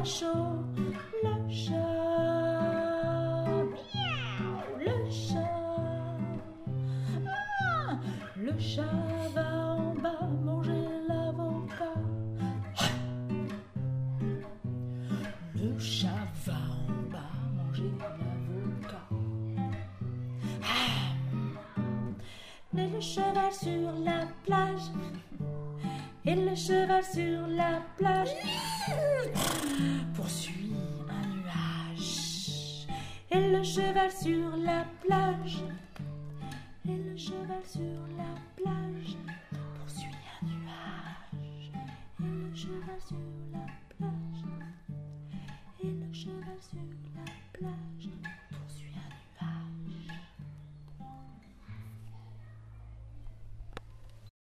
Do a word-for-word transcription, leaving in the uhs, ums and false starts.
chaud. Le chat, miaou, le chat. Ah, le chat va en bas manger l'avocat. Le chat va en bas manger l'avocat. Ah. Mais le cheval sur la plage, et le cheval sur la plage poursuit un nuage. Et le cheval sur la plage, et le cheval sur la plage poursuit un nuage. Et le cheval sur